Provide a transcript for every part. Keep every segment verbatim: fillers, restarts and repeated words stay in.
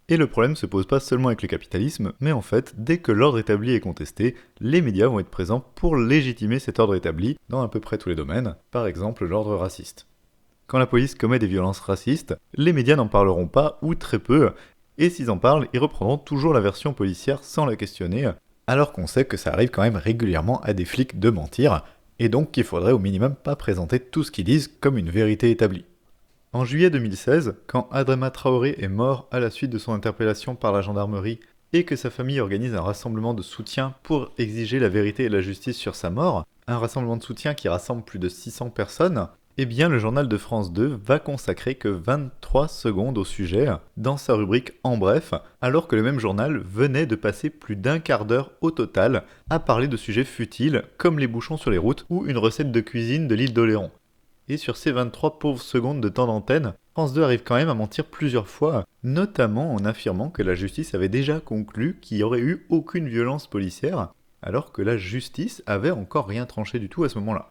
Et le problème se pose pas seulement avec le capitalisme, mais en fait, dès que l'ordre établi est contesté, les médias vont être présents pour légitimer cet ordre établi dans à peu près tous les domaines, par exemple l'ordre raciste. Quand la police commet des violences racistes, les médias n'en parleront pas ou très peu, et s'ils en parlent, ils reprendront toujours la version policière sans la questionner, alors qu'on sait que ça arrive quand même régulièrement à des flics de mentir, et donc qu'il faudrait au minimum pas présenter tout ce qu'ils disent comme une vérité établie. En juillet deux mille seize, quand Adama Traoré est mort à la suite de son interpellation par la gendarmerie et que sa famille organise un rassemblement de soutien pour exiger la vérité et la justice sur sa mort, un rassemblement de soutien qui rassemble plus de six cents personnes, eh bien le journal de France deux va consacrer que vingt-trois secondes au sujet dans sa rubrique En bref, alors que le même journal venait de passer plus d'un quart d'heure au total à parler de sujets futiles comme les bouchons sur les routes ou une recette de cuisine de l'île d'Oléron. Et sur ces vingt-trois pauvres secondes de temps d'antenne, France deux arrive quand même à mentir plusieurs fois, notamment en affirmant que la justice avait déjà conclu qu'il n'y aurait eu aucune violence policière, alors que la justice avait encore rien tranché du tout à ce moment-là.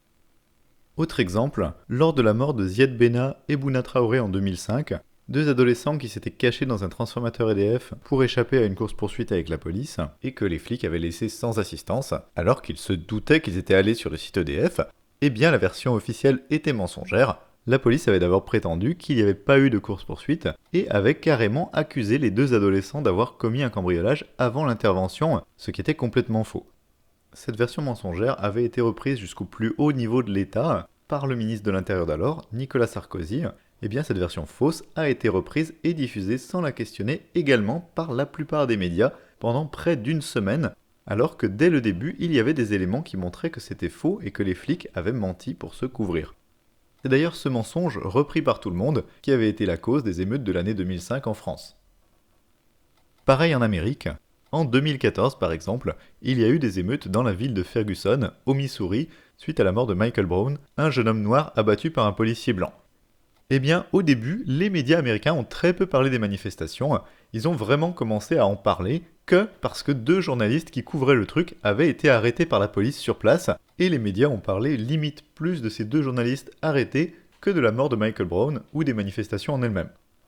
Autre exemple, lors de la mort de Ziad Benna et Bouna Traoré en deux mille cinq, deux adolescents qui s'étaient cachés dans un transformateur E D F pour échapper à une course-poursuite avec la police, et que les flics avaient laissé sans assistance, alors qu'ils se doutaient qu'ils étaient allés sur le site E D F, eh bien la version officielle était mensongère. La police avait d'abord prétendu qu'il n'y avait pas eu de course-poursuite et avait carrément accusé les deux adolescents d'avoir commis un cambriolage avant l'intervention, ce qui était complètement faux. Cette version mensongère avait été reprise jusqu'au plus haut niveau de l'État par le ministre de l'Intérieur d'alors, Nicolas Sarkozy. Eh bien cette version fausse a été reprise et diffusée sans la questionner également par la plupart des médias pendant près d'une semaine, alors que dès le début, il y avait des éléments qui montraient que c'était faux et que les flics avaient menti pour se couvrir. C'est d'ailleurs ce mensonge, repris par tout le monde, qui avait été la cause des émeutes de l'année deux mille cinq en France. Pareil en Amérique. En deux mille quatorze, par exemple, il y a eu des émeutes dans la ville de Ferguson, au Missouri, suite à la mort de Michael Brown, un jeune homme noir abattu par un policier blanc. Eh bien, au début, les médias américains ont très peu parlé des manifestations. Ils ont vraiment commencé à en parler que parce que deux journalistes qui couvraient le truc avaient été arrêtés par la police sur place, et les médias ont parlé limite plus de ces deux journalistes arrêtés que de la mort de Michael Brown ou des manifestations en elles-mêmes.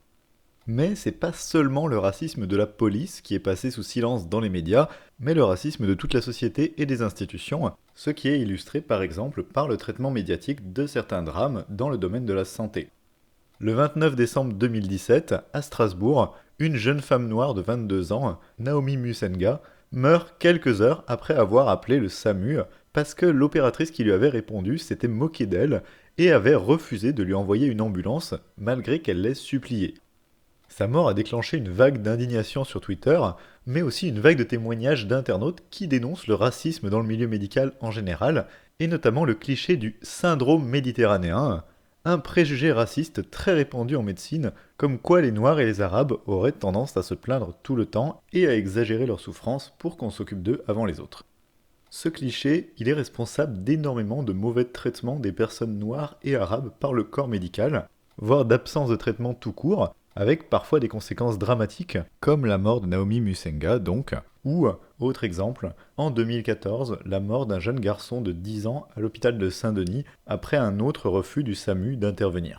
Mais c'est pas seulement le racisme de la police qui est passé sous silence dans les médias, mais le racisme de toute la société et des institutions, ce qui est illustré par exemple par le traitement médiatique de certains drames dans le domaine de la santé. Le vingt-neuf décembre deux mille dix-sept, à Strasbourg, une jeune femme noire de vingt-deux ans, Naomi Musenga, meurt quelques heures après avoir appelé le SAMU parce que l'opératrice qui lui avait répondu s'était moquée d'elle et avait refusé de lui envoyer une ambulance malgré qu'elle l'ait supplié. Sa mort a déclenché une vague d'indignation sur Twitter, mais aussi une vague de témoignages d'internautes qui dénoncent le racisme dans le milieu médical en général, et notamment le cliché du syndrome méditerranéen, un préjugé raciste très répandu en médecine, comme quoi les Noirs et les Arabes auraient tendance à se plaindre tout le temps et à exagérer leurs souffrances pour qu'on s'occupe d'eux avant les autres. Ce cliché, il est responsable d'énormément de mauvais traitements des personnes noires et arabes par le corps médical, voire d'absence de traitement tout court, avec parfois des conséquences dramatiques, comme la mort de Naomi Musenga donc, ou, autre exemple, en deux mille quatorze, la mort d'un jeune garçon de dix ans à l'hôpital de Saint-Denis après un autre refus du SAMU d'intervenir.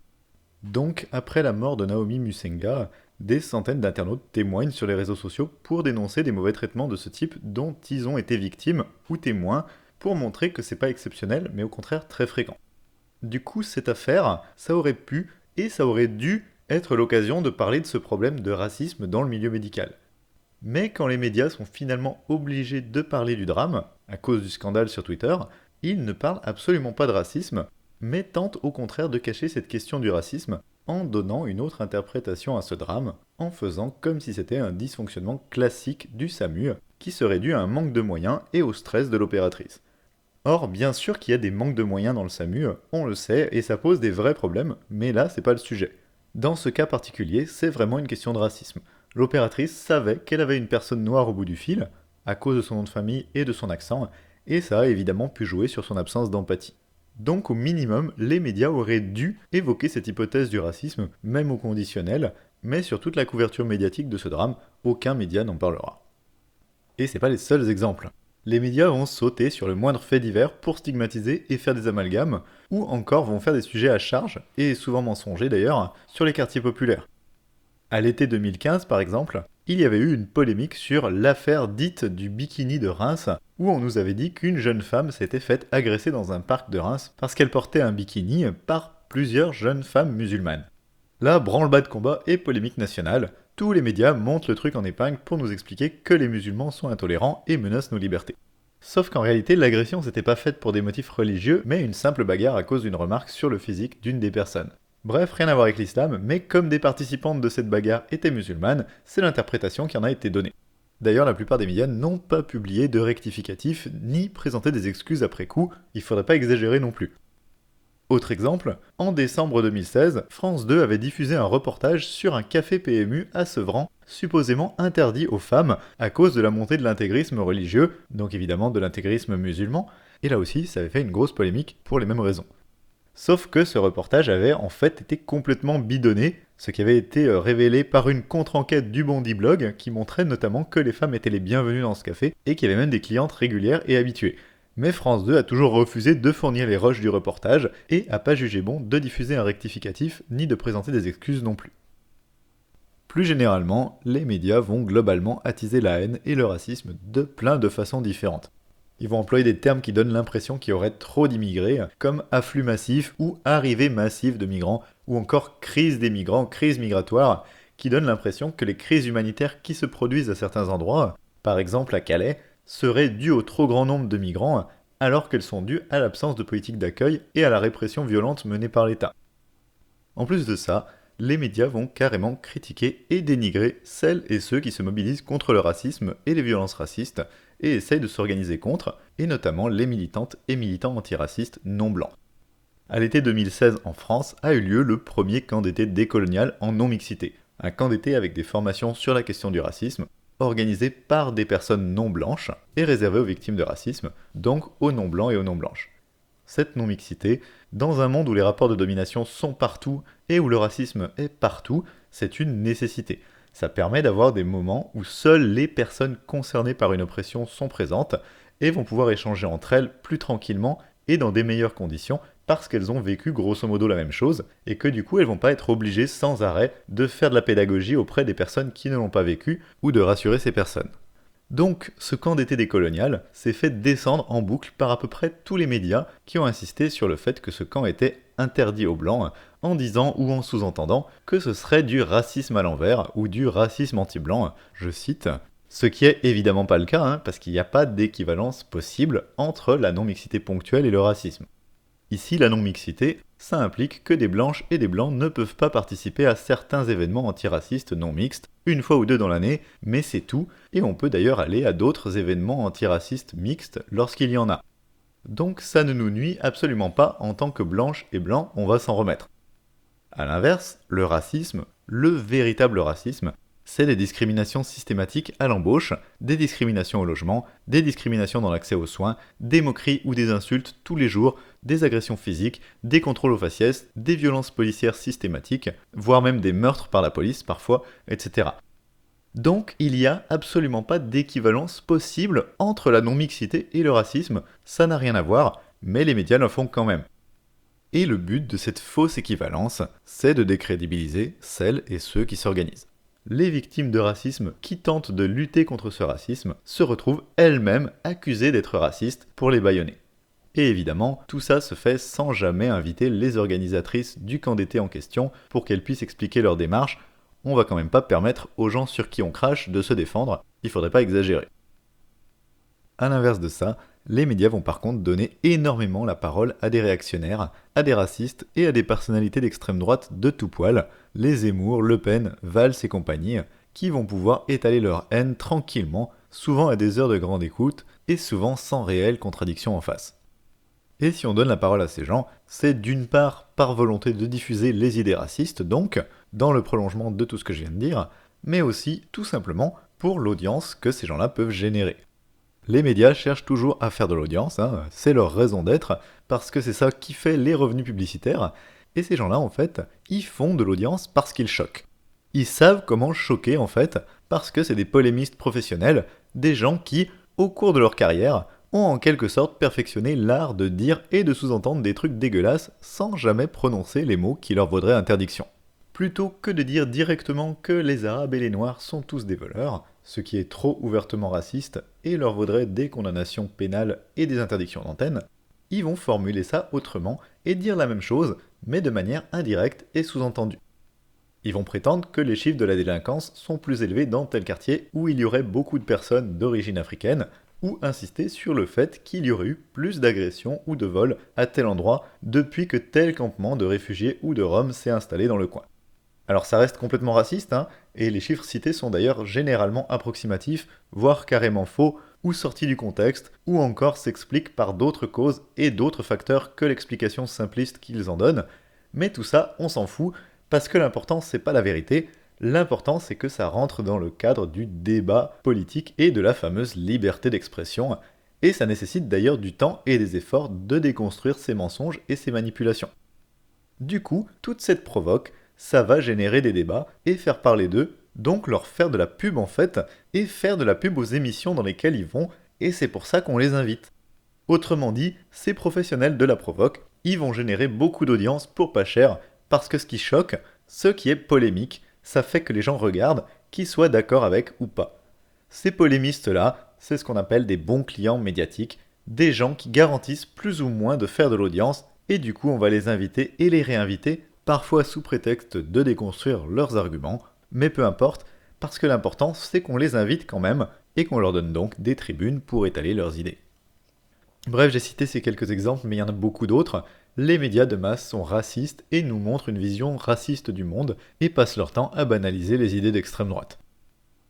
Donc, après la mort de Naomi Musenga, des centaines d'internautes témoignent sur les réseaux sociaux pour dénoncer des mauvais traitements de ce type dont ils ont été victimes ou témoins, pour montrer que c'est pas exceptionnel, mais au contraire très fréquent. Du coup, cette affaire, ça aurait pu et ça aurait dû être l'occasion de parler de ce problème de racisme dans le milieu médical. Mais quand les médias sont finalement obligés de parler du drame, à cause du scandale sur Twitter, ils ne parlent absolument pas de racisme, mais tentent au contraire de cacher cette question du racisme en donnant une autre interprétation à ce drame, en faisant comme si c'était un dysfonctionnement classique du SAMU, qui serait dû à un manque de moyens et au stress de l'opératrice. Or, bien sûr qu'il y a des manques de moyens dans le SAMU, on le sait, et ça pose des vrais problèmes, mais là, c'est pas le sujet. Dans ce cas particulier, c'est vraiment une question de racisme. L'opératrice savait qu'elle avait une personne noire au bout du fil, à cause de son nom de famille et de son accent, et ça a évidemment pu jouer sur son absence d'empathie. Donc au minimum, les médias auraient dû évoquer cette hypothèse du racisme, même au conditionnel, mais sur toute la couverture médiatique de ce drame, aucun média n'en parlera. Et c'est pas les seuls exemples. Les médias vont sauter sur le moindre fait divers pour stigmatiser et faire des amalgames, ou encore vont faire des sujets à charge, et souvent mensongers d'ailleurs, sur les quartiers populaires. À l'été deux mille quinze, par exemple, il y avait eu une polémique sur l'affaire dite du bikini de Reims, où on nous avait dit qu'une jeune femme s'était faite agresser dans un parc de Reims parce qu'elle portait un bikini par plusieurs jeunes femmes musulmanes. Là, branle-bas de combat et polémique nationale, tous les médias montent le truc en épingle pour nous expliquer que les musulmans sont intolérants et menacent nos libertés. Sauf qu'en réalité, l'agression s'était pas faite pour des motifs religieux, mais une simple bagarre à cause d'une remarque sur le physique d'une des personnes. Bref, rien à voir avec l'islam, mais comme des participantes de cette bagarre étaient musulmanes, c'est l'interprétation qui en a été donnée. D'ailleurs, la plupart des médias n'ont pas publié de rectificatif, ni présenté des excuses après coup, il faudrait pas exagérer non plus. Autre exemple, en décembre deux mille seize, France deux avait diffusé un reportage sur un café P M U à Sevran, supposément interdit aux femmes à cause de la montée de l'intégrisme religieux, donc évidemment de l'intégrisme musulman, et là aussi ça avait fait une grosse polémique pour les mêmes raisons. Sauf que ce reportage avait en fait été complètement bidonné, ce qui avait été révélé par une contre-enquête du Bondi Blog qui montrait notamment que les femmes étaient les bienvenues dans ce café et qu'il y avait même des clientes régulières et habituées. Mais France deux a toujours refusé de fournir les rushs du reportage et a pas jugé bon de diffuser un rectificatif ni de présenter des excuses non plus. Plus généralement, les médias vont globalement attiser la haine et le racisme de plein de façons différentes. Ils vont employer des termes qui donnent l'impression qu'il y aurait trop d'immigrés, comme afflux massif ou arrivée massive de migrants, ou encore crise des migrants, crise migratoire, qui donnent l'impression que les crises humanitaires qui se produisent à certains endroits, par exemple à Calais, seraient dues au trop grand nombre de migrants, alors qu'elles sont dues à l'absence de politique d'accueil et à la répression violente menée par l'État. En plus de ça, les médias vont carrément critiquer et dénigrer celles et ceux qui se mobilisent contre le racisme et les violences racistes, et essayent de s'organiser contre, et notamment les militantes et militants antiracistes non blancs. À l'été deux mille seize en France a eu lieu le premier camp d'été décolonial en non-mixité, un camp d'été avec des formations sur la question du racisme, organisé par des personnes non blanches et réservé aux victimes de racisme, donc aux non blancs et aux non blanches. Cette non-mixité, dans un monde où les rapports de domination sont partout et où le racisme est partout, c'est une nécessité. Ça permet d'avoir des moments où seules les personnes concernées par une oppression sont présentes et vont pouvoir échanger entre elles plus tranquillement et dans des meilleures conditions parce qu'elles ont vécu grosso modo la même chose et que du coup elles vont pas être obligées sans arrêt de faire de la pédagogie auprès des personnes qui ne l'ont pas vécu ou de rassurer ces personnes. Donc ce camp d'été décolonial s'est fait descendre en boucle par à peu près tous les médias qui ont insisté sur le fait que ce camp était interdit aux blancs en disant ou en sous-entendant que ce serait du racisme à l'envers ou du racisme anti-blanc, je cite, ce qui est évidemment pas le cas hein, parce qu'il n'y a pas d'équivalence possible entre la non-mixité ponctuelle et le racisme. Ici, la non-mixité, ça implique que des blanches et des blancs ne peuvent pas participer à certains événements antiracistes non mixtes, une fois ou deux dans l'année, mais c'est tout, et on peut d'ailleurs aller à d'autres événements antiracistes mixtes lorsqu'il y en a. Donc ça ne nous nuit absolument pas en tant que blanches et blancs, on va s'en remettre. A l'inverse, le racisme, le véritable racisme, c'est des discriminations systématiques à l'embauche, des discriminations au logement, des discriminations dans l'accès aux soins, des moqueries ou des insultes tous les jours, des agressions physiques, des contrôles aux faciès, des violences policières systématiques, voire même des meurtres par la police parfois, et cetera. Donc il n'y a absolument pas d'équivalence possible entre la non-mixité et le racisme, ça n'a rien à voir, mais les médias le font quand même. Et le but de cette fausse équivalence, c'est de décrédibiliser celles et ceux qui s'organisent. Les victimes de racisme qui tentent de lutter contre ce racisme se retrouvent elles-mêmes accusées d'être racistes pour les bâillonner. Et évidemment, tout ça se fait sans jamais inviter les organisatrices du camp d'été en question pour qu'elles puissent expliquer leur démarche. On va quand même pas permettre aux gens sur qui on crache de se défendre, il faudrait pas exagérer. A l'inverse de ça, les médias vont par contre donner énormément la parole à des réactionnaires, à des racistes et à des personnalités d'extrême droite de tout poil, les Zemmour, Le Pen, Valls et compagnie, qui vont pouvoir étaler leur haine tranquillement, souvent à des heures de grande écoute et souvent sans réelle contradiction en face. Et si on donne la parole à ces gens, c'est d'une part par volonté de diffuser les idées racistes, donc, dans le prolongement de tout ce que je viens de dire, mais aussi, tout simplement, pour l'audience que ces gens-là peuvent générer. Les médias cherchent toujours à faire de l'audience, hein, c'est leur raison d'être, parce que c'est ça qui fait les revenus publicitaires, et ces gens-là, en fait, ils font de l'audience parce qu'ils choquent. Ils savent comment choquer, en fait, parce que c'est des polémistes professionnels, des gens qui, au cours de leur carrière, ont en quelque sorte perfectionné l'art de dire et de sous-entendre des trucs dégueulasses sans jamais prononcer les mots qui leur vaudraient interdiction. plutôt que de dire directement que les Arabes et les Noirs sont tous des voleurs, ce qui est trop ouvertement raciste et leur vaudrait des condamnations pénales et des interdictions d'antenne, ils vont formuler ça autrement et dire la même chose, mais de manière indirecte et sous-entendue. Ils vont prétendre que les chiffres de la délinquance sont plus élevés dans tel quartier où il y aurait beaucoup de personnes d'origine africaine, ou insister sur le fait qu'il y aurait eu plus d'agressions ou de vols à tel endroit depuis que tel campement de réfugiés ou de Roms s'est installé dans le coin. Alors ça reste complètement raciste, hein, et les chiffres cités sont d'ailleurs généralement approximatifs, voire carrément faux, ou sortis du contexte, ou encore s'expliquent par d'autres causes et d'autres facteurs que l'explication simpliste qu'ils en donnent, mais tout ça, on s'en fout, parce que l'important c'est pas la vérité, l'important c'est que ça rentre dans le cadre du débat politique et de la fameuse liberté d'expression, et ça nécessite d'ailleurs du temps et des efforts de déconstruire ces mensonges et ces manipulations. Du coup, toute cette provoque, ça va générer des débats et faire parler d'eux, donc leur faire de la pub en fait, et faire de la pub aux émissions dans lesquelles ils vont, et c'est pour ça qu'on les invite. Autrement dit, ces professionnels de la provoque, ils vont générer beaucoup d'audience pour pas cher, parce que ce qui choque, ce qui est polémique, ça fait que les gens regardent, qu'ils soient d'accord avec ou pas. Ces polémistes-là, c'est ce qu'on appelle des bons clients médiatiques, des gens qui garantissent plus ou moins de faire de l'audience, et du coup on va les inviter et les réinviter, parfois sous prétexte de déconstruire leurs arguments, mais peu importe, parce que l'important c'est qu'on les invite quand même, et qu'on leur donne donc des tribunes pour étaler leurs idées. Bref, j'ai cité ces quelques exemples, mais il y en a beaucoup d'autres. Les médias de masse sont racistes et nous montrent une vision raciste du monde, et passent leur temps à banaliser les idées d'extrême droite.